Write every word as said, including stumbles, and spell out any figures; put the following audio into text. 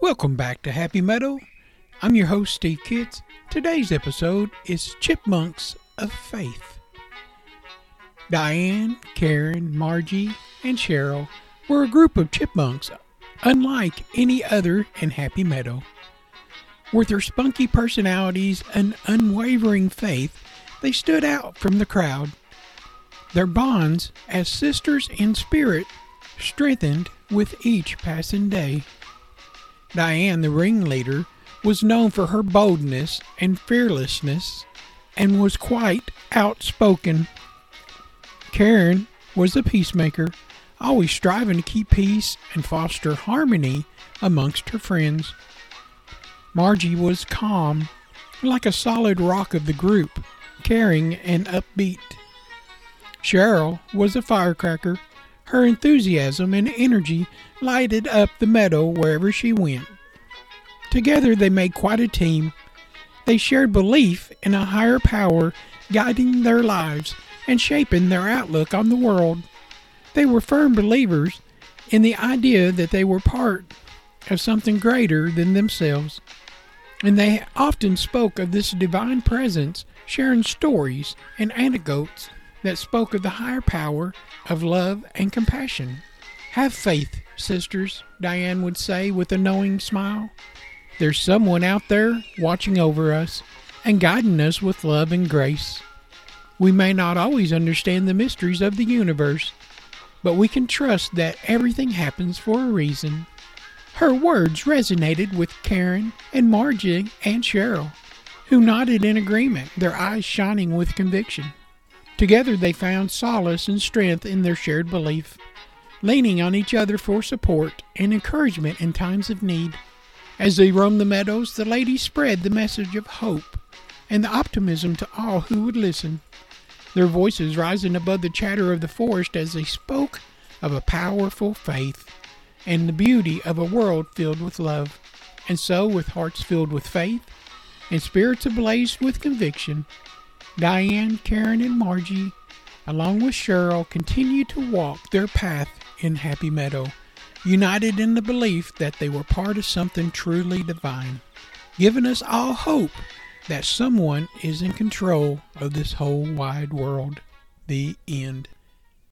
Welcome back to Happy Meadow. I'm your host, Steve Kitts. Today's episode is Chipmunks of Faith. Diane, Karen, Margie, and Cheryl were a group of chipmunks unlike any other in Happy Meadow. With their spunky personalities and unwavering faith, they stood out from the crowd. Their bonds as sisters in spirit strengthened with each passing day. Diane, the ringleader, was known for her boldness and fearlessness and was quite outspoken. Karen was a peacemaker, always striving to keep peace and foster harmony amongst her friends. Margie was calm, like a solid rock of the group, caring and upbeat. Cheryl was a firecracker. Her enthusiasm and energy lighted up the meadow wherever she went. Together they made quite a team. They shared belief in a higher power guiding their lives and shaping their outlook on the world. They were firm believers in the idea that they were part of something greater than themselves. And they often spoke of this divine presence, sharing stories and anecdotes that spoke of the higher power of love and compassion. Have faith, sisters, Diane would say with a knowing smile. There's someone out there watching over us and guiding us with love and grace. We may not always understand the mysteries of the universe, but we can trust that everything happens for a reason. Her words resonated with Karen and Margie and Cheryl, who nodded in agreement, their eyes shining with conviction. Together they found solace and strength in their shared belief, leaning on each other for support and encouragement in times of need. As they roamed the meadows, the ladies spread the message of hope and the optimism to all who would listen, their voices rising above the chatter of the forest as they spoke of a powerful faith and the beauty of a world filled with love. And so, with hearts filled with faith and spirits ablaze with conviction, Diane, Karen, and Margie, along with Cheryl, continued to walk their path in Happy Meadow, united in the belief that they were part of something truly divine, giving us all hope that someone is in control of this whole wide world. The end.